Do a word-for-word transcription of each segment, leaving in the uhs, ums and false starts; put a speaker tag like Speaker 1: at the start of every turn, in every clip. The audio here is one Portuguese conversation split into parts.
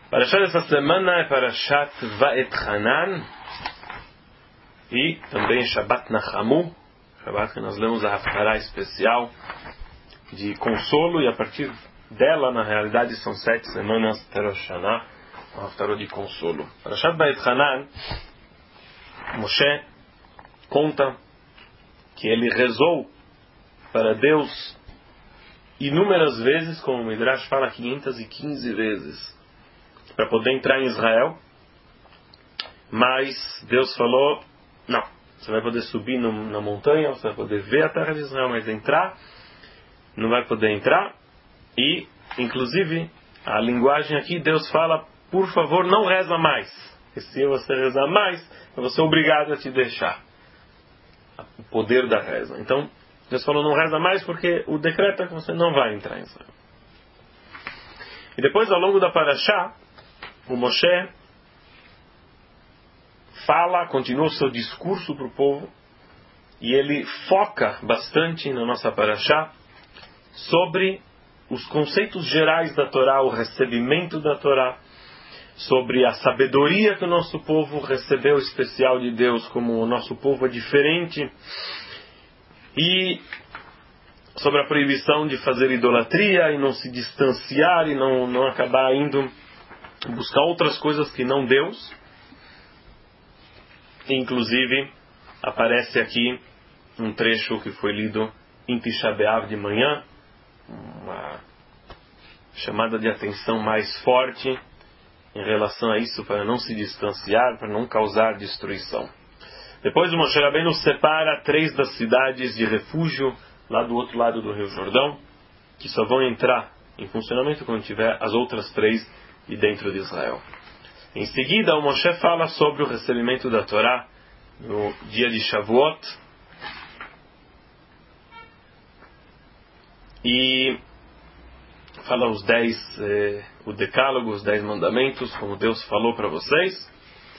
Speaker 1: Parashat dessa semana é Parashat Vaetchanan e também Shabbat Nachamu, Shabbat que nós lemos a Haftarah especial de consolo, e a partir dela, na realidade, são sete semanas de Rosh Hashanah, a Haftarah de consolo. Parashat Vaetchanan, Moshe conta que ele rezou para Deus inúmeras vezes, como o Midrash fala, quinhentas e quinze vezes, para poder entrar em Israel. Mas Deus falou: não, você vai poder subir no, na montanha, você vai poder ver a terra de Israel, mas entrar, não vai poder entrar. E, inclusive, a linguagem aqui, Deus fala: por favor, não reza mais, porque se você rezar mais, eu vou ser obrigado a te deixar. O poder da reza. Então, Deus falou: não reza mais, porque o decreto é que você não vai entrar em Israel. E depois, ao longo da Parashá, o Moshe fala, continua o seu discurso para o povo, e ele foca bastante na nossa Parashá sobre os conceitos gerais da Torá, o recebimento da Torá, sobre a sabedoria que o nosso povo recebeu especial de Deus, como o nosso povo é diferente, e sobre a proibição de fazer idolatria e não se distanciar e não, não acabar indo buscar outras coisas que não Deus. Inclusive, aparece aqui um trecho que foi lido em Tisha B'Av de manhã, uma chamada de atenção mais forte em relação a isso, para não se distanciar, para não causar destruição. Depois o Moshe Rabbeinu separa três das cidades de refúgio lá do outro lado do Rio Jordão, que só vão entrar em funcionamento quando tiver as outras três de dentro de Israel. Em seguida, o Moshe fala sobre o recebimento da Torá no dia de Shavuot, e fala os dez, eh, o decálogo, os dez mandamentos, como Deus falou para vocês.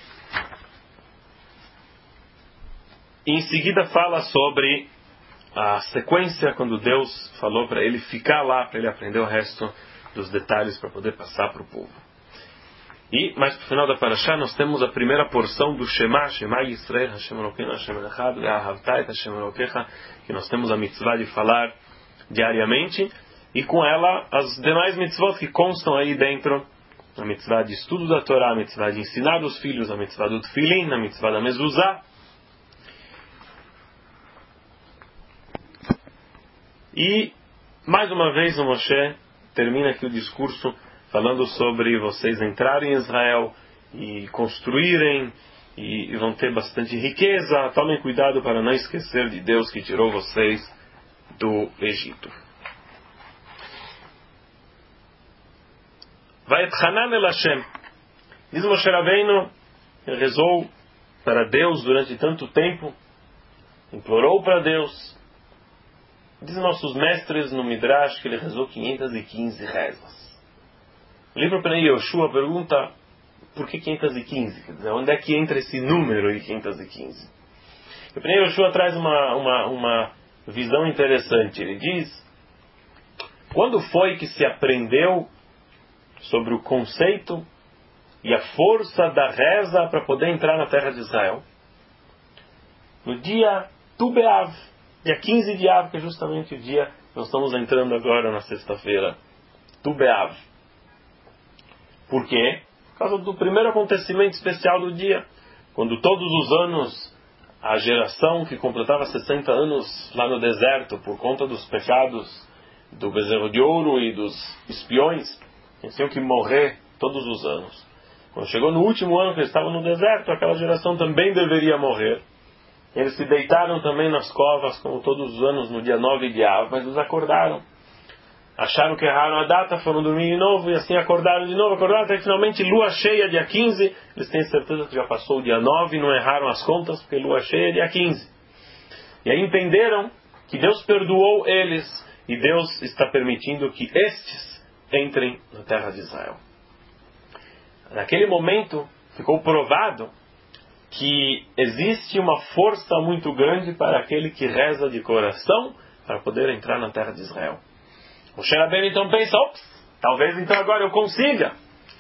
Speaker 1: E em seguida fala sobre a sequência, quando Deus falou para ele ficar lá, para ele aprender o resto dos detalhes para poder passar para o povo. E, mais para o final da Parashá, nós temos a primeira porção do Shema, Shema Yisrael, Hashem Elokeinu, Hashem Echad, Ve'ahavta et Hashem Elokecha, que nós temos a mitzvah de falar diariamente, e com ela as demais mitzvot que constam aí dentro, a mitzvah de estudo da Torá, a mitzvah de ensinar os filhos, a mitzvah do Tfilin, a mitzvah da Mezuzah. E, mais uma vez, o Moshe termina aqui o discurso falando sobre vocês entrarem em Israel e construírem, e, e vão ter bastante riqueza. Tomem cuidado para não esquecer de Deus que tirou vocês do Egito. Vaetchanan el Hashem. Diz Moshe Rabbeinu, ele rezou para Deus durante tanto tempo, implorou para Deus. Dizem nossos mestres no Midrash que ele rezou quinhentas e quinze rezas. O livro Pnei Yoshua pergunta por que quinhentas e quinze? Quer dizer, onde é que entra esse número de quinhentas e quinze? O Pnei Yoshua traz uma, uma, uma visão interessante. Ele diz: quando foi que se aprendeu sobre o conceito e a força da reza para poder entrar na terra de Israel? No dia Tu B'Av, dia quinze de Av, que é justamente o dia que nós estamos entrando agora na sexta-feira, Tu B'Av. Por quê? Por causa do primeiro acontecimento especial do dia, quando todos os anos a geração que completava sessenta anos lá no deserto por conta dos pecados do bezerro de ouro e dos espiões, eles tinham que morrer todos os anos. Quando chegou no último ano que eles estavam no deserto, aquela geração também deveria morrer. Eles se deitaram também nas covas, como todos os anos, no dia nove de Av, mas eles acordaram. Acharam que erraram a data, foram dormir de novo, e assim acordaram de novo, acordaram até que finalmente, lua cheia, dia quinze, eles têm certeza que já passou o dia nove, não erraram as contas, porque lua cheia é dia quinze. E aí entenderam que Deus perdoou eles, e Deus está permitindo que estes entrem na terra de Israel. Naquele momento, ficou provado que existe uma força muito grande para aquele que reza de coração para poder entrar na terra de Israel. Moshe Rabbeinu então pensa: ops, talvez então agora eu consiga.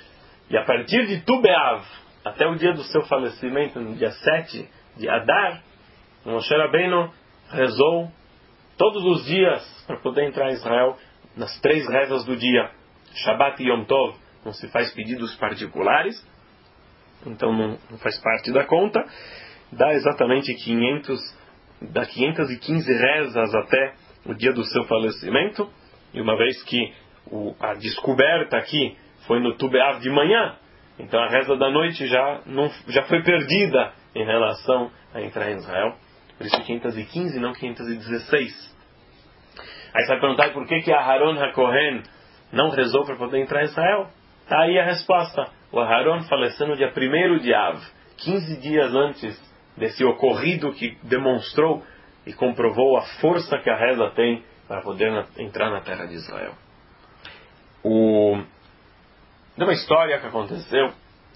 Speaker 1: E a partir de Tu B'Av, até o dia do seu falecimento, no dia sete de Adar, Moshe Rabbeinu rezou todos os dias para poder entrar em Israel nas três rezas do dia. Shabbat e Yom Tov não se faz pedidos particulares, então não, não faz parte da conta. Dá exatamente quinhentos, dá quinhentas e quinze rezas até o dia do seu falecimento. E uma vez que o, a descoberta aqui foi no Tu B'Av de manhã, então a reza da noite já, não, já foi perdida em relação a entrar em Israel. Por isso quinhentas e quinze, não quinhentas e dezesseis. Aí você vai perguntar por que que Aharon HaKohen não rezou para poder entrar em Israel? Está aí a resposta. O Aharon faleceu no dia primeiro de Av, quinze dias antes desse ocorrido que demonstrou e comprovou a força que a reza tem para poder na, entrar na terra de Israel. O... De uma história que aconteceu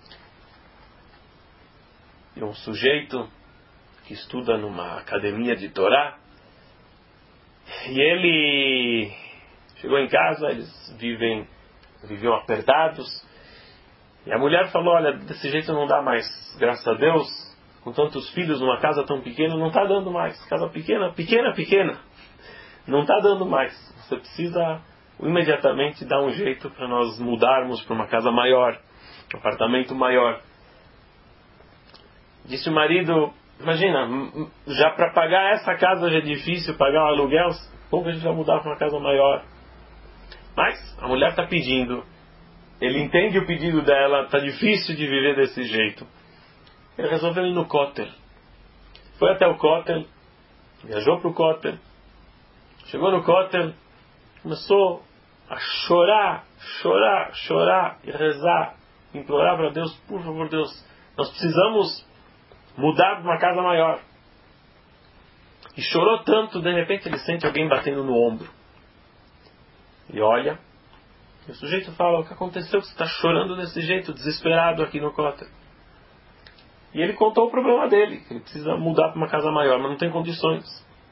Speaker 1: de um sujeito que estuda numa academia de Torá, e ele chegou em casa, eles vivem, viviam apertados, e a mulher falou: olha, desse jeito não dá mais, graças a Deus, com tantos filhos numa casa tão pequena, não está dando mais, casa pequena, pequena, pequena, não está dando mais, você precisa imediatamente dar um jeito para nós mudarmos para uma casa maior, um apartamento maior. Disse o marido: imagina, já para pagar essa casa já é difícil, pagar o aluguel, como que a gente vai mudar para uma casa maior? Mas a mulher está pedindo, ele entende o pedido dela, está difícil de viver desse jeito. Ele resolveu ir no Kotel. Foi até o Kotel, viajou para o Kotel, chegou no Kotel, começou a chorar, chorar, chorar e rezar, implorar para Deus: por favor, Deus, nós precisamos mudar para uma casa maior. E chorou tanto, de repente ele sente alguém batendo no ombro. E olha, e o sujeito fala: o que aconteceu? Você está chorando desse jeito, desesperado aqui no Kotel. E ele contou o problema dele, que ele precisa mudar para uma casa maior, mas não tem condições.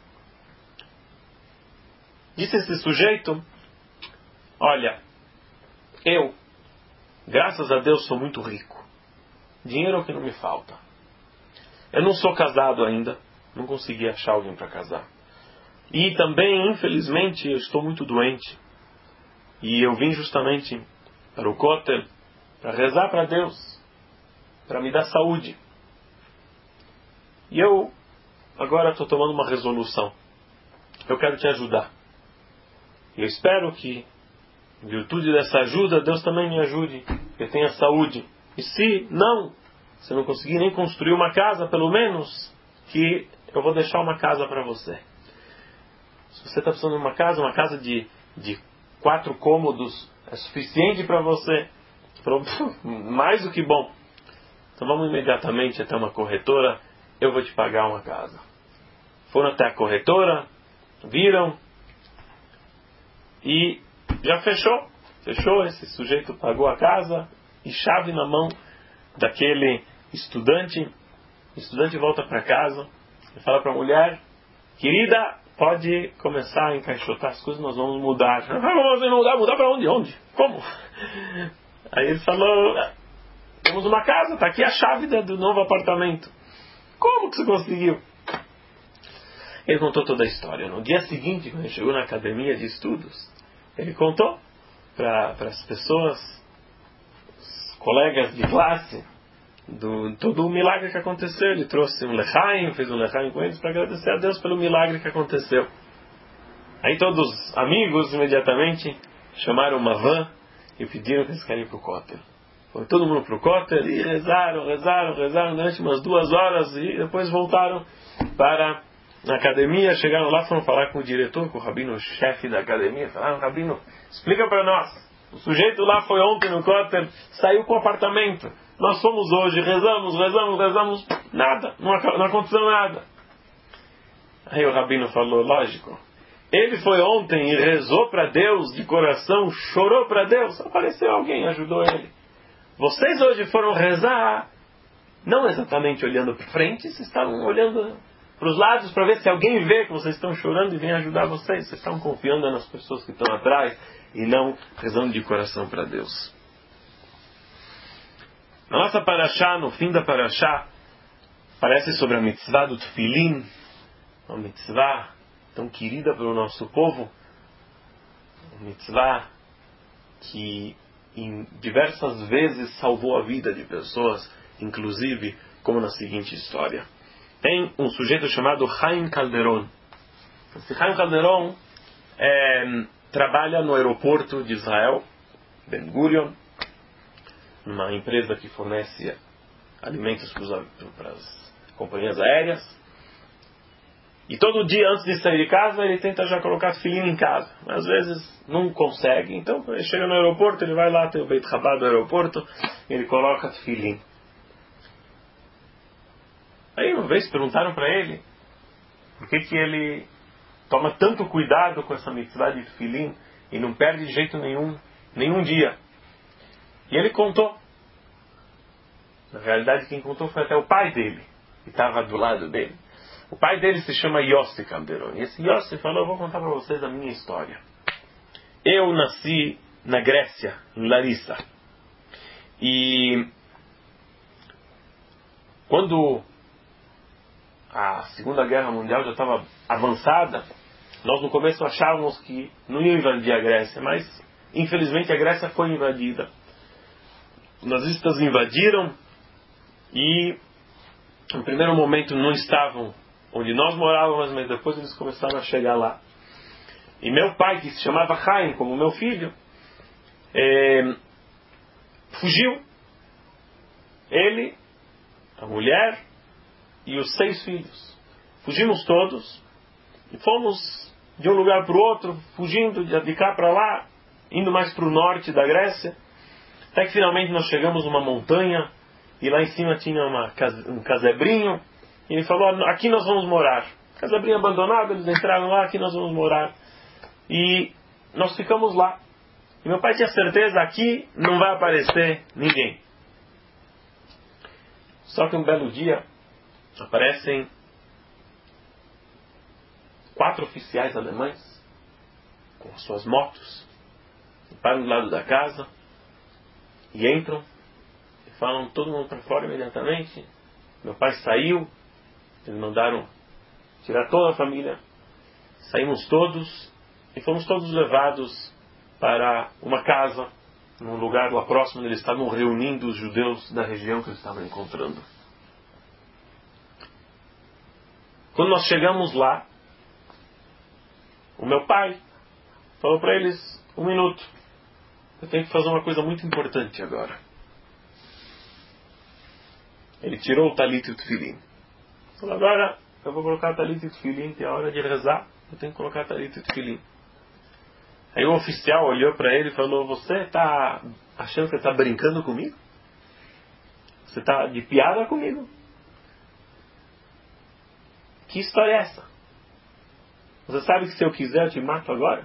Speaker 1: Disse esse sujeito: olha, eu, graças a Deus, sou muito rico. Dinheiro é o que não me falta. Eu não sou casado ainda, não consegui achar alguém para casar. E também, infelizmente, eu estou muito doente. E eu vim justamente para o Kotel para rezar para Deus, para me dar saúde. E eu agora estou tomando uma resolução. Eu quero te ajudar. E eu espero que, em virtude dessa ajuda, Deus também me ajude, que eu tenha saúde. E se não, se eu não conseguir nem construir uma casa, pelo menos, que eu vou deixar uma casa para você. Se você está precisando de uma casa, uma casa de, de quatro cômodos é suficiente para você. Mais do que bom. Então vamos imediatamente até uma corretora, eu vou te pagar uma casa. Foram até a corretora, viram, e já fechou. Fechou, esse sujeito pagou a casa, e chave na mão daquele estudante. O estudante volta para casa e fala para a mulher: querida, pode começar a encaixotar as coisas, nós vamos mudar. Vamos mudar? Mudar para onde? Onde? Como? Aí ele falou: temos uma casa, está aqui a chave do novo apartamento. Como que você conseguiu? Ele contou toda a história. No dia seguinte, quando ele chegou na academia de estudos, ele contou para as pessoas, os colegas de classe, do todo o milagre que aconteceu. Ele trouxe um lechaim, fez um lechaim com eles para agradecer a Deus pelo milagre que aconteceu. Aí todos os amigos imediatamente chamaram uma van e pediram que eles querem ir para o Kotel. Foi todo mundo para o Kotel e rezaram, rezaram, rezaram durante umas duas horas e depois voltaram para a academia. Chegaram lá, foram falar com o diretor, com o rabino-chefe da academia. Falaram: rabino, explica para nós. O sujeito lá foi ontem no Kotel, saiu com o apartamento. Nós fomos hoje, rezamos, rezamos, rezamos, nada, não, não aconteceu nada. Aí o rabino falou: lógico, ele foi ontem e rezou para Deus de coração, chorou para Deus, apareceu alguém, ajudou ele. Vocês hoje foram rezar, não exatamente olhando para frente, vocês estavam olhando para os lados para ver se alguém vê que vocês estão chorando e vem ajudar vocês. Vocês estão confiando nas pessoas que estão atrás e não rezando de coração para Deus. Na nossa Parashá, no fim da Parashá, parece sobre a mitzvah do Tefilin, uma mitzvah tão querida pelo nosso povo, uma mitzvah que em diversas vezes salvou a vida de pessoas, inclusive como na seguinte história. Tem um sujeito chamado Chaim Calderon. Esse Chaim Calderon é, trabalha no aeroporto de Israel, Ben Gurion, numa empresa que fornece alimentos para as companhias aéreas. E todo dia, antes de sair de casa, ele tenta já colocar tefilim em casa. Mas às vezes não consegue. Então, quando ele chega no aeroporto, ele vai lá, tem o Beit Chabad do aeroporto, e ele coloca tefilim. Aí uma vez perguntaram para ele por que, que ele toma tanto cuidado com essa mitzvah de tefilim e não perde de jeito nenhum, nenhum dia. E ele contou. Na realidade, quem contou foi até o pai dele, que estava do lado dele. O pai dele se chama Yossi Calderon. E esse Yossi falou: eu vou contar para vocês a minha história. Eu nasci na Grécia, em Larissa. E quando a Segunda Guerra Mundial já estava avançada, nós no começo achávamos que não ia invadir a Grécia, mas infelizmente a Grécia foi invadida. Os nazistas invadiram e no primeiro momento não estavam onde nós morávamos, mas depois eles começaram a chegar lá. E meu pai, que se chamava Chaim, como meu filho, é, fugiu. Ele, a mulher e os seis filhos. Fugimos todos e fomos de um lugar para o outro, fugindo de cá para lá, indo mais para o norte da Grécia, até que finalmente nós chegamos numa montanha e lá em cima tinha uma, um casebrinho. E ele falou: aqui nós vamos morar. Casebrinho abandonado, eles entraram lá, aqui nós vamos morar. E nós ficamos lá. E meu pai tinha certeza: aqui não vai aparecer ninguém. Só que um belo dia aparecem quatro oficiais alemães com as suas motos, param do lado da casa e entram e falam todo mundo para fora imediatamente. Meu pai saiu, eles mandaram tirar toda a família, saímos todos e fomos todos levados para uma casa, num lugar lá próximo onde eles estavam reunindo os judeus da região que eles estavam encontrando. Quando nós chegamos lá, o meu pai falou para eles: um minuto, eu tenho que fazer uma coisa muito importante agora. Ele tirou o talit e o tefilim. Falou: agora eu vou colocar talit e tefilim, que é a hora de rezar, eu tenho que colocar talit e tefilim. Aí o oficial olhou para ele e falou: você está achando que está brincando comigo? Você está de piada comigo? Que história é essa? Você sabe que se eu quiser eu te mato agora?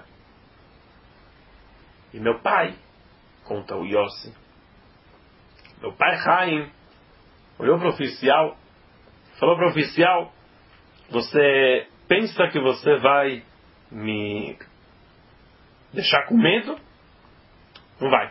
Speaker 1: E meu pai, conta o Yossi, meu pai Chaim, olhou para o oficial, falou para o oficial: você pensa que você vai me deixar com medo? Não vai.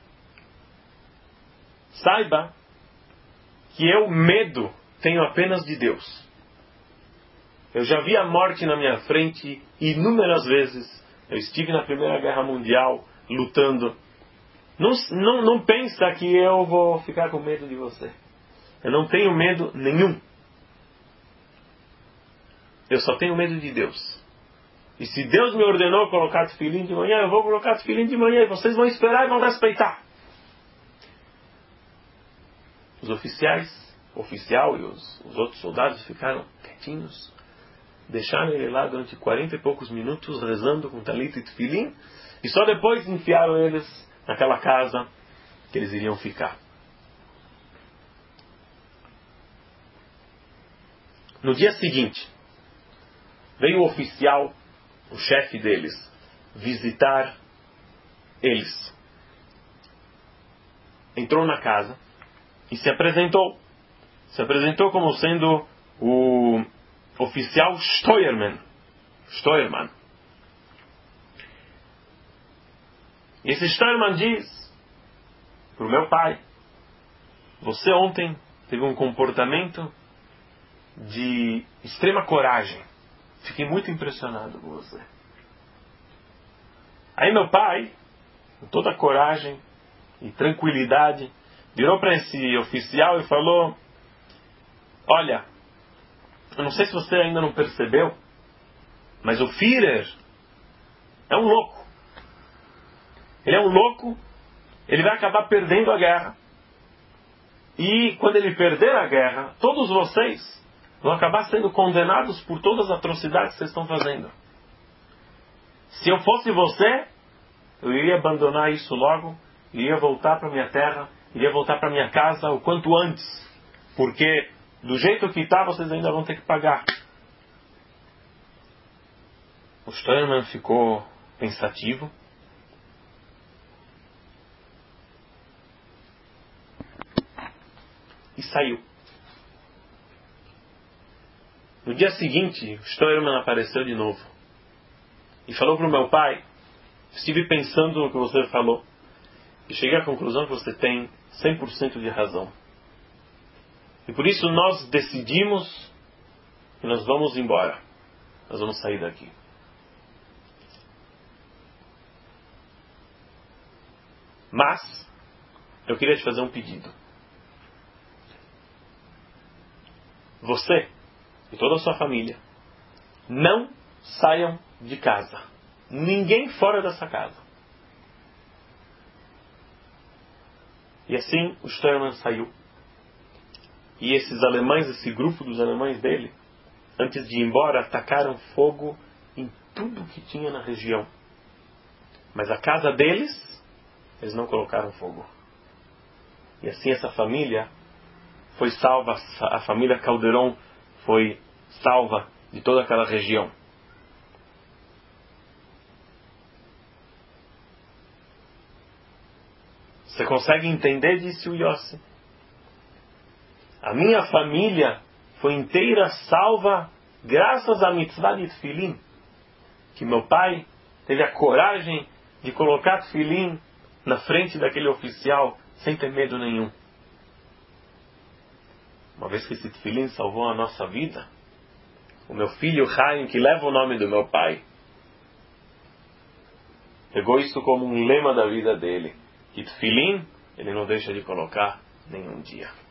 Speaker 1: Saiba que eu medo tenho apenas de Deus. Eu já vi a morte na minha frente inúmeras vezes. Eu estive na Primeira Guerra Mundial lutando. Não, não, não pensa que eu vou ficar com medo de você. Eu não tenho medo nenhum. Eu só tenho medo de Deus. E se Deus me ordenou colocar tefilim de manhã, eu vou colocar tefilim de manhã. E vocês vão esperar e vão respeitar. Os oficiais, o oficial e os, os outros soldados ficaram quietinhos. Deixaram ele lá durante quarenta e poucos minutos rezando com talit e tefilim. E só depois enfiaram eles naquela casa que eles iriam ficar. No dia seguinte, veio o oficial, o chefe deles, visitar eles. Entrou na casa e se apresentou. Se apresentou como sendo o oficial Steuermann. Steuermann. E esse Steuermann diz para o meu pai: você ontem teve um comportamento de extrema coragem. Fiquei muito impressionado com você. Aí meu pai, com toda a coragem e tranquilidade, virou para esse oficial e falou: olha, eu não sei se você ainda não percebeu, mas o Führer é um louco. Ele é um louco, ele vai acabar perdendo a guerra. E quando ele perder a guerra, todos vocês vão acabar sendo condenados por todas as atrocidades que vocês estão fazendo. Se eu fosse você, eu iria abandonar isso logo, iria voltar para minha terra, iria voltar para minha casa o quanto antes, porque do jeito que está, vocês ainda vão ter que pagar. O Steuermann ficou pensativo. E saiu. No dia seguinte, o Steuermann apareceu de novo. E falou para o meu pai: estive pensando no que você falou. E cheguei à conclusão que você tem cem por cento de razão. E por isso nós decidimos que nós vamos embora. Nós vamos sair daqui. Mas, eu queria te fazer um pedido. Você e toda a sua família não saiam de casa. Ninguém fora dessa casa. E assim o Steuermann saiu. E esses alemães, esse grupo dos alemães dele, antes de ir embora, atacaram fogo em tudo que tinha na região. Mas a casa deles, eles não colocaram fogo. E assim essa família foi salva, a família Calderon foi salva de toda aquela região. Você consegue entender? Disse o Yossi. A minha família foi inteira salva graças à mitzvah de Tfilin, que meu pai teve a coragem de colocar Tfilin na frente daquele oficial sem ter medo nenhum. Uma vez que esse Tfilin salvou a nossa vida, o meu filho Chaim, que leva o nome do meu pai, pegou isso como um lema da vida dele, que Tfilin ele não deixa de colocar nenhum dia.